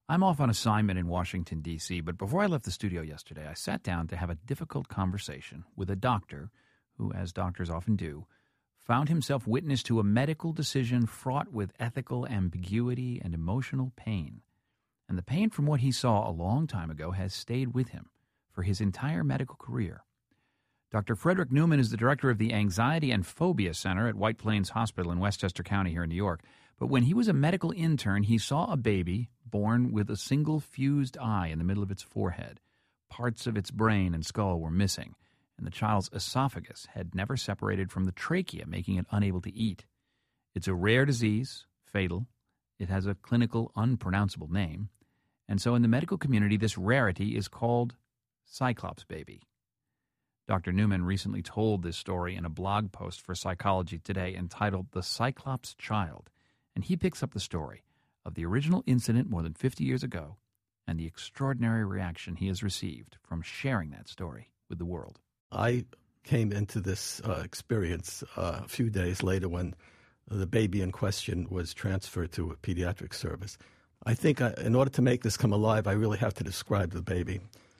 I'm off on assignment in Washington, D.C., but before I left the studio yesterday, I sat down to have a difficult conversation with a doctor who, as doctors often do, found himself witness to a medical decision fraught with ethical ambiguity and emotional pain. And the pain from what he saw a long time ago has stayed with him for his entire medical career. Dr. Frederick Newman is the director of the Anxiety and Phobia Center at White Plains Hospital in Westchester County here in New York. But when he was a medical intern, he saw a baby born with a single fused eye in the middle of its forehead. Parts of its brain and skull were missing, and the child's esophagus had never separated from the trachea, making it unable to eat. It's a rare disease, fatal. It has a clinical, unpronounceable name. And so in the medical community, this rarity is called Cyclops baby. Dr. Newman recently told this story in a blog post for Psychology Today entitled The Cyclops Child, and he picks up the story of the original incident more than 50 years ago and the extraordinary reaction he has received from sharing that story with the world. I came into this experience a few days later when the baby in question was transferred to a pediatric service. I think in order to make this come alive, I really have to describe the baby.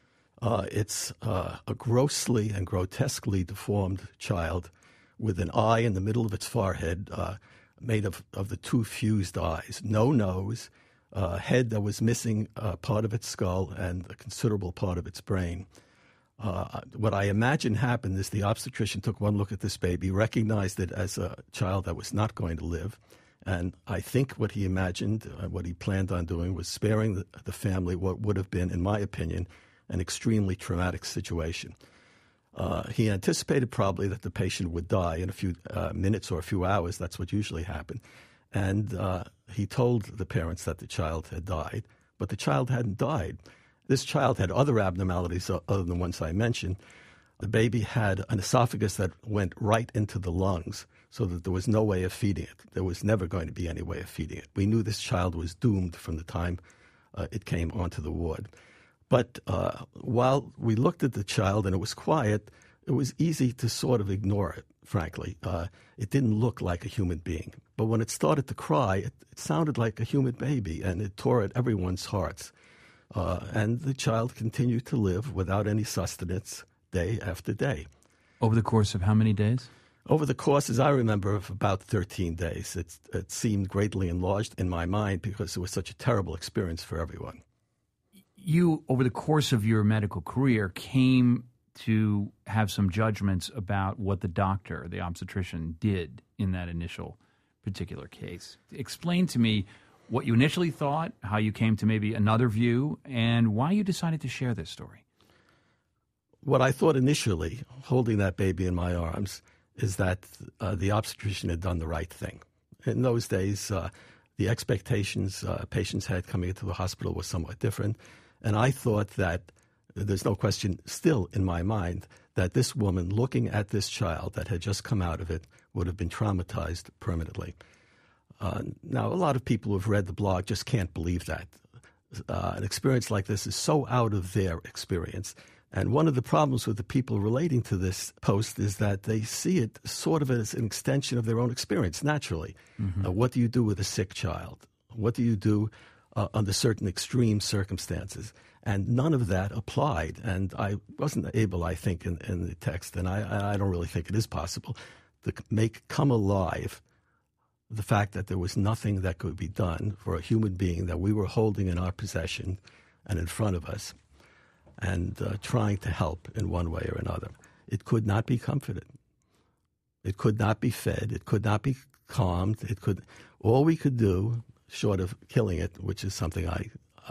It's a grossly and grotesquely deformed child with an eye in the middle of its forehead made of the two fused eyes, no nose, head that was missing part of its skull and a considerable part of its brain. What I imagine happened is the obstetrician took one look at this baby, recognized it as a child that was not going to live, and I think what he imagined, what he planned on doing, was sparing the family what would have been, in my opinion, an extremely traumatic situation. He anticipated probably that the patient would die in a few minutes or a few hours. That's what usually happened. And he told the parents that the child had died, but the child hadn't died. This child had other abnormalities other than the ones I mentioned. The baby had an esophagus that went right into the lungs so that there was no way of feeding it. There was never going to be any way of feeding it. We knew this child was doomed from the time it came onto the ward. But while we looked at the child and it was quiet, it was easy to sort of ignore it, frankly. It didn't look like a human being. But when it started to cry, it sounded like a human baby, and it tore at everyone's hearts. And the child continued to live without any sustenance day after day. Over the course of how many days? Over the course, as I remember, of about 13 days. It seemed greatly enlarged in my mind because it was such a terrible experience for everyone. You, over the course of your medical career, came to have some judgments about what the doctor, the obstetrician, did in that initial particular case. Explain to me what you initially thought, how you came to maybe another view, and why you decided to share this story. What I thought initially, holding that baby in my arms, is that the obstetrician had done the right thing. In those days, the expectations patients had coming into the hospital was somewhat different. And I thought that there's no question still in my mind that this woman looking at this child that had just come out of it would have been traumatized permanently. Now, a lot of people who have read the blog just can't believe that. An experience like this is so out of their experience. And one of the problems with the people relating to this post is that they see it sort of as an extension of their own experience, naturally. Mm-hmm. What do you do with a sick child? What do you do under certain extreme circumstances? And none of that applied. And I wasn't able, I think, in the text, and I don't really think it is possible, to make come alive the fact that there was nothing that could be done for a human being that we were holding in our possession and in front of us and trying to help in one way or another. It could not be comforted. It could not be fed. It could not be calmed. All we could do, short of killing it, which is something I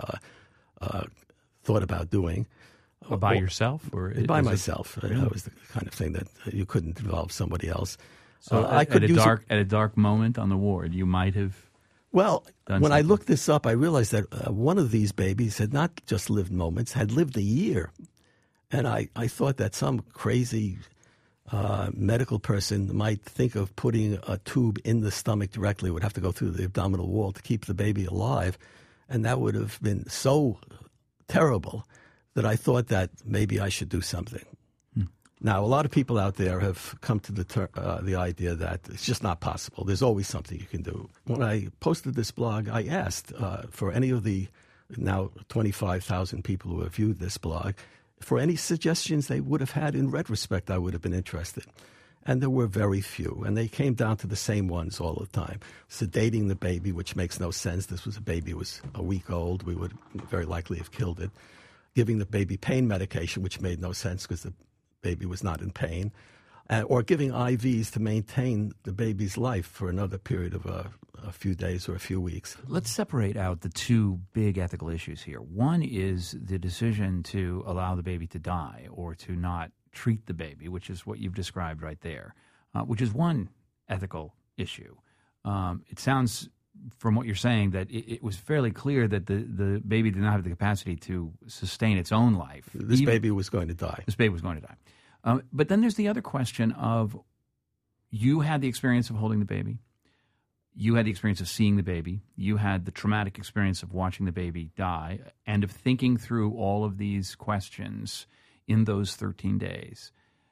thought about doing. By yourself? Or by myself. Really? That was the kind of thing that you couldn't involve somebody else. So at a dark moment on the ward, you might have Well, when something. I looked this up, I realized that one of these babies had not just lived moments, had lived a year. And I thought that some crazy medical person might think of putting a tube in the stomach directly, would have to go through the abdominal wall to keep the baby alive. And that would have been so terrible that I thought that maybe I should do something. Now, a lot of people out there have come to the idea that it's just not possible. There's always something you can do. When I posted this blog, I asked for any of the now 25,000 people who have viewed this blog, for any suggestions they would have had in retrospect, I would have been interested. And there were very few, and they came down to the same ones all the time. Sedating the baby, which makes no sense. This was a baby who was a week old. We would very likely have killed it. Giving the baby pain medication, which made no sense because the baby was not in pain. Or giving IVs to maintain the baby's life for another period of a few days or a few weeks. Let's separate out the two big ethical issues here. One is the decision to allow the baby to die or to not treat the baby, which is what you've described right there, which is one ethical issue. It sounds, from what you're saying, that it was fairly clear that the baby did not have the capacity to sustain its own life. This baby was going to die. This baby was going to die. But then there's the other question of, you had the experience of holding the baby. You had the experience of seeing the baby. You had the traumatic experience of watching the baby die and of thinking through all of these questions in those 13 days.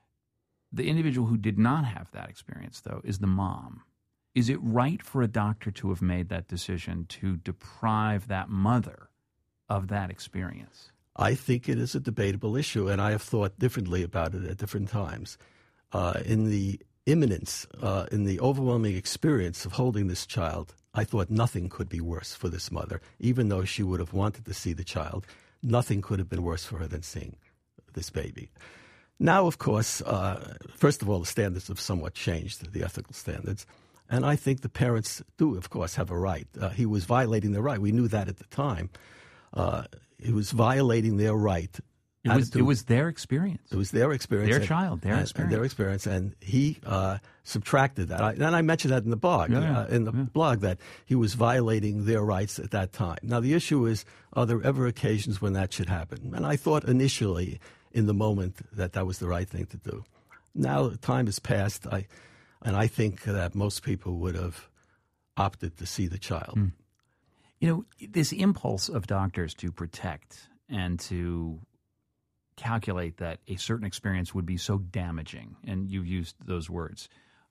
The individual who did not have that experience, though, is the mom. Is it right for a doctor to have made that decision to deprive that mother of that experience? I think it is a debatable issue, and I have thought differently about it at different times. In the imminence, in the overwhelming experience of holding this child, I thought nothing could be worse for this mother. Even though she would have wanted to see the child, nothing could have been worse for her than seeing this baby. Now, of course, first of all, the standards have somewhat changed, the ethical standards. And I think the parents do, of course, have a right. He was violating their right. We knew that at the time. He was violating their right. It was their experience. It was their experience. Their child, their experience. Their experience. And he subtracted that. And I mentioned that in the blog, blog, that he was violating their rights at that time. Now, the issue is, are there ever occasions when that should happen? And I thought initially in the moment that was the right thing to do. Now time has passed, and I think that most people would have opted to see the child. You know, this impulse of doctors to protect and to calculate that a certain experience would be so damaging, and you've used those words,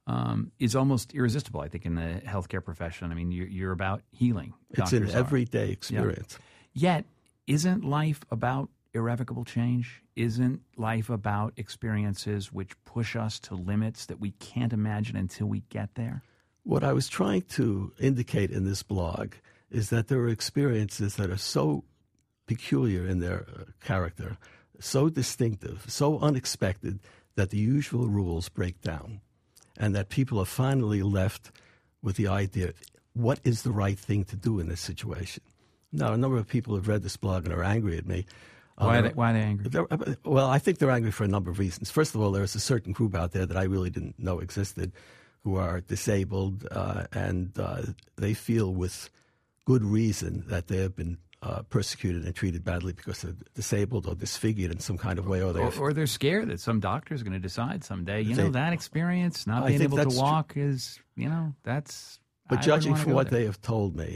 is almost irresistible, I think, in the healthcare profession. I mean, you're about healing. It's an everyday experience. Yeah. Yet, isn't life about irrevocable change? Isn't life about experiences which push us to limits that we can't imagine until we get there? What I was trying to indicate in this blog is that there are experiences that are so peculiar in their character, so distinctive, so unexpected, that the usual rules break down, and that people are finally left with the idea, what is the right thing to do in this situation? Now, a number of people have read this blog and are angry at me. Why are they angry? Well, I think they're angry for a number of reasons. First of all, there's a certain group out there that I really didn't know existed who are disabled, and they feel with good reason that they have been persecuted and treated badly because they're disabled or disfigured in some kind of way. Or they're scared that some doctor is going to decide someday, that experience, not being able to walk is, that's... But judging from what they have told me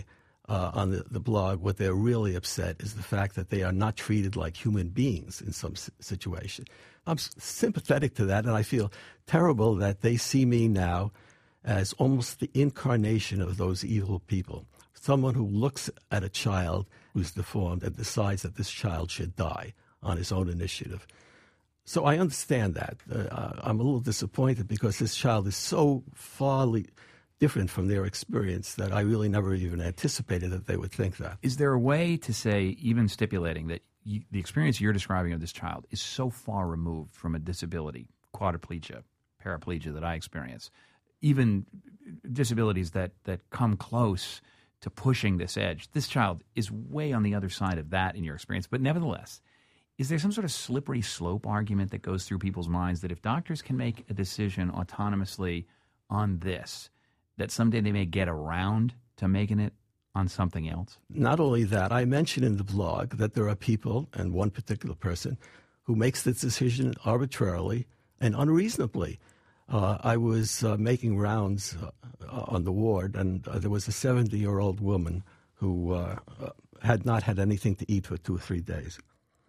on the blog, what they're really upset is the fact that they are not treated like human beings in some situation. I'm sympathetic to that, and I feel terrible that they see me now as almost the incarnation of those evil people. Someone who looks at a child who's deformed and decides that this child should die on his own initiative. So I understand that. I'm a little disappointed because this child is so far different from their experience that I really never even anticipated that they would think that. Is there a way to say, even stipulating that the experience you're describing of this child is so far removed from a disability, quadriplegia, paraplegia that I experience, even disabilities that come close to pushing this edge? This child is way on the other side of that in your experience. But nevertheless, is there some sort of slippery slope argument that goes through people's minds that if doctors can make a decision autonomously on this, that someday they may get around to making it on something else? Not only that, I mentioned in the blog that there are people, and one particular person, who makes this decision arbitrarily and unreasonably. I was making rounds on the ward, and there was a 70-year-old woman who had not had anything to eat for 2 or 3 days.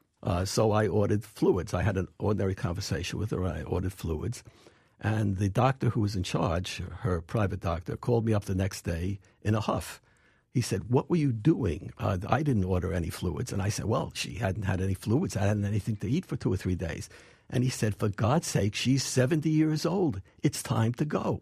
So I ordered fluids. I had an ordinary conversation with her, and I ordered fluids. And the doctor who was in charge, her private doctor, called me up the next day in a huff. He said, "What were you doing?" I didn't order any fluids. And I said, "Well, she hadn't had any fluids. I hadn't had anything to eat for 2 or 3 days." And he said, "For God's sake, she's 70 years old. It's time to go."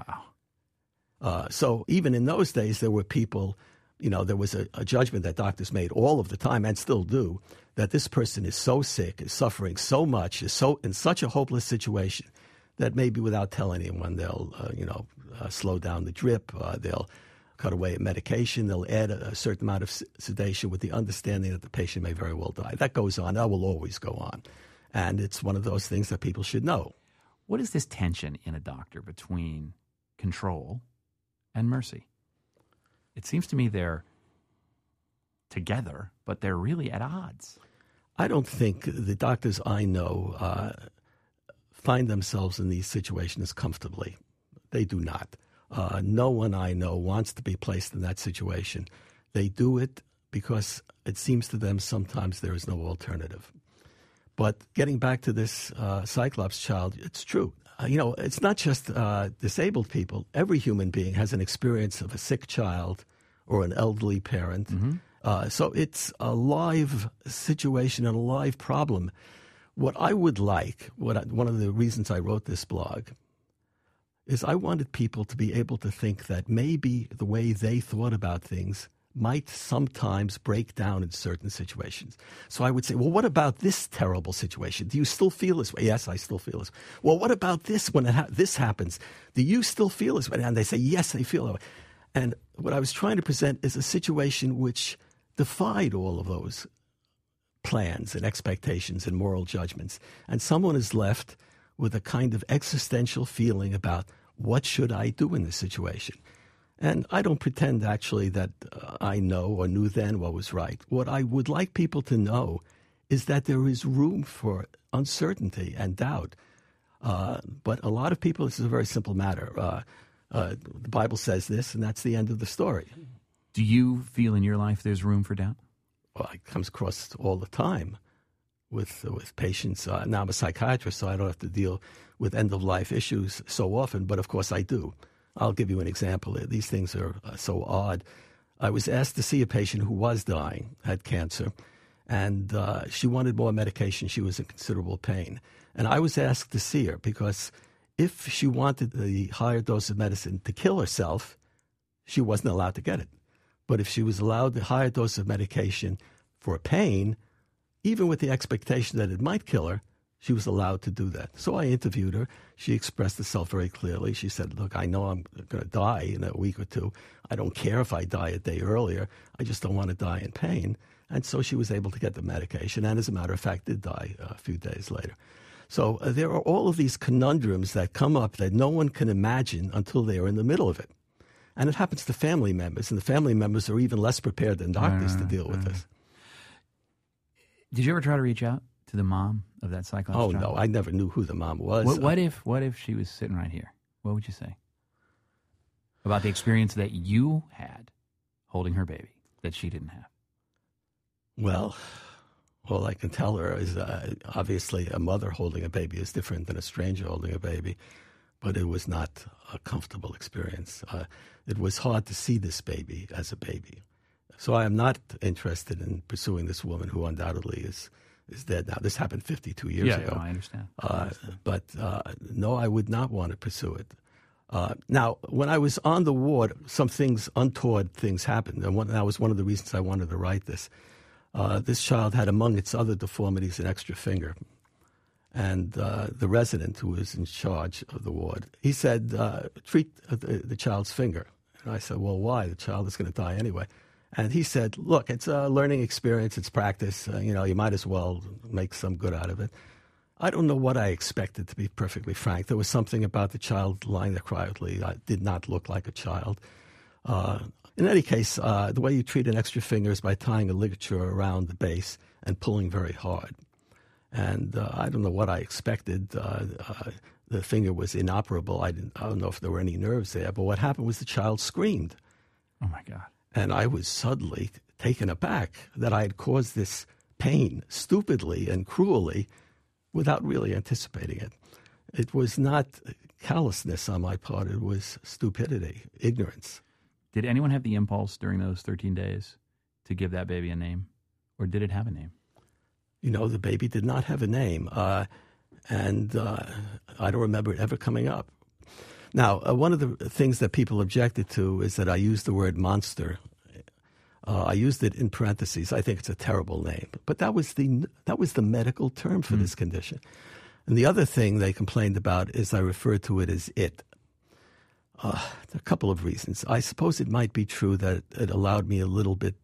Wow. So even in those days, there were people, there was a judgment that doctors made all of the time and still do, that this person is so sick, is suffering so much, is so in such a hopeless situation that maybe without telling anyone, they'll, slow down the drip, they'll cut away a medication, they'll add a certain amount of sedation with the understanding that the patient may very well die. That goes on. That will always go on. And it's one of those things that people should know. What is this tension in a doctor between control and mercy? It seems to me they're together, but they're really at odds. I don't think the doctors I know find themselves in these situations comfortably. They do not. No one I know wants to be placed in that situation. They do it because it seems to them sometimes there is no alternative. But getting back to this Cyclops child, it's true. It's not just disabled people. Every human being has an experience of a sick child or an elderly parent. Mm-hmm. So it's a live situation and a live problem. What I would like, one of the reasons I wrote this blog, is I wanted people to be able to think that maybe the way they thought about things might sometimes break down in certain situations. So I would say, well, what about this terrible situation? Do you still feel this way? Yes, I still feel this way. Well, what about this when this happens? Do you still feel this way? And they say, yes, they feel that way. And what I was trying to present is a situation which defied all of those plans and expectations and moral judgments. And someone is left with a kind of existential feeling about what should I do in this situation. And I don't pretend actually that I know or knew then what was right. What I would like people to know is that there is room for uncertainty and doubt. But a lot of people, this is a very simple matter. The Bible says this, and that's the end of the story. Do you feel in your life there's room for doubt? Well, it comes across all the time with patients. Now I'm a psychiatrist, so I don't have to deal with end-of-life issues so often, but of course I do. I'll give you an example. These things are so odd. I was asked to see a patient who was dying, had cancer, and she wanted more medication. She was in considerable pain. And I was asked to see her because if she wanted the higher dose of medicine to kill herself, she wasn't allowed to get it. But if she was allowed the higher dose of medication for pain, even with the expectation that it might kill her, she was allowed to do that. So I interviewed her. She expressed herself very clearly. She said, look, I know I'm going to die in a week or two. I don't care if I die a day earlier. I just don't want to die in pain. And so she was able to get the medication, and as a matter of fact, did die a few days later. So there are all of these conundrums that come up that no one can imagine until they are in the middle of it. And it happens to family members, and the family members are even less prepared than doctors to deal with this. Did you ever try to reach out to the mom of that Cyclops child? No, I never knew who the mom was. What if she was sitting right here? What would you say about the experience that you had holding her baby that she didn't have? Well, all I can tell her is obviously a mother holding a baby is different than a stranger holding a baby, but it was not a comfortable experience. It was hard to see this baby as a baby. So I am not interested in pursuing this woman who undoubtedly is dead now. This happened 52 years ago. Yeah, I understand. But no, I would not want to pursue it. Now, when I was on the ward, some untoward things happened, and that was one of the reasons I wanted to write this. This child had, among its other deformities, an extra finger. And the resident who was in charge of the ward, he said, treat the child's finger. And I said, well, why? The child is going to die anyway. And he said, look, it's a learning experience, it's practice, you might as well make some good out of it. I don't know what I expected, to be perfectly frank. There was something about the child lying there quietly that did not look like a child. In any case, the way you treat an extra finger is by tying a ligature around the base and pulling very hard. And I don't know what I expected. The finger was inoperable. I don't know if there were any nerves there. But what happened was the child screamed. Oh, my God. And I was suddenly taken aback that I had caused this pain stupidly and cruelly without really anticipating it. It was not callousness on my part. It was stupidity, ignorance. Did anyone have the impulse during those 13 days to give that baby a name? Or did it have a name? You know, the baby did not have a name. And I don't remember it ever coming up. Now, one of the things that people objected to is that I used the word monster. I used it in parentheses. I think it's a terrible name. But that was the medical term for this condition. And the other thing they complained about is I referred to it as it. A couple of reasons. I suppose it might be true that it allowed me a little bit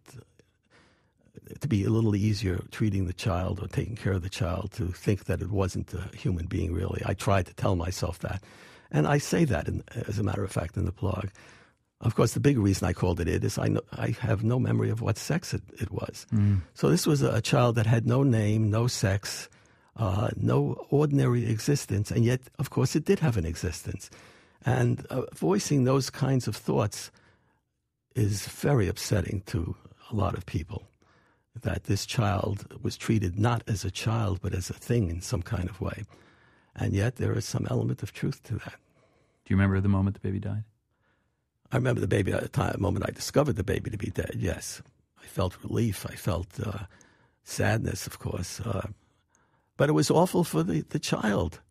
to be a little easier treating the child or taking care of the child, to think that it wasn't a human being, really. I tried to tell myself that. And I say that, as a matter of fact, in the blog. Of course, the big reason I called it is I have no memory of what sex it was. So this was a child that had no name, no sex, no ordinary existence, and yet, of course, it did have an existence. And voicing those kinds of thoughts is very upsetting to a lot of people, that this child was treated not as a child, but as a thing in some kind of way. And yet there is some element of truth to that. Do you remember the moment the baby died? I remember the baby at the moment I discovered the baby to be dead, yes. I felt relief. I felt sadness, of course. But it was awful for the child.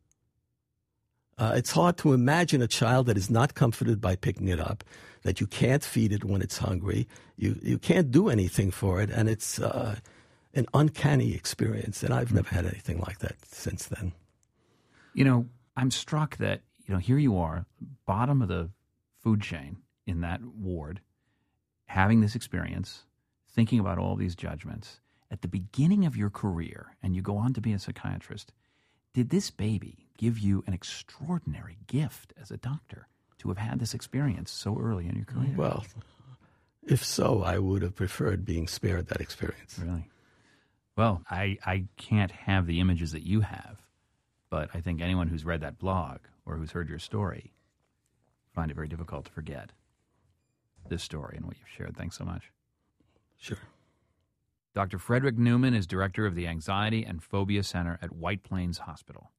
It's hard to imagine a child that is not comforted by picking it up, that you can't feed it when it's hungry. You can't do anything for it, and it's an uncanny experience. And I've never had anything like that since then. You know, I'm struck that, here you are, bottom of the food chain in that ward, having this experience, thinking about all these judgments. At the beginning of your career, and you go on to be a psychiatrist, did this baby give you an extraordinary gift as a doctor to have had this experience so early in your career? Well, if so, I would have preferred being spared that experience. Really? Well, I can't have the images that you have, but I think anyone who's read that blog or who's heard your story find it very difficult to forget this story and what you've shared. Thanks so much. Sure. Dr. Frederick Newman is director of the Anxiety and Phobia Center at White Plains Hospital.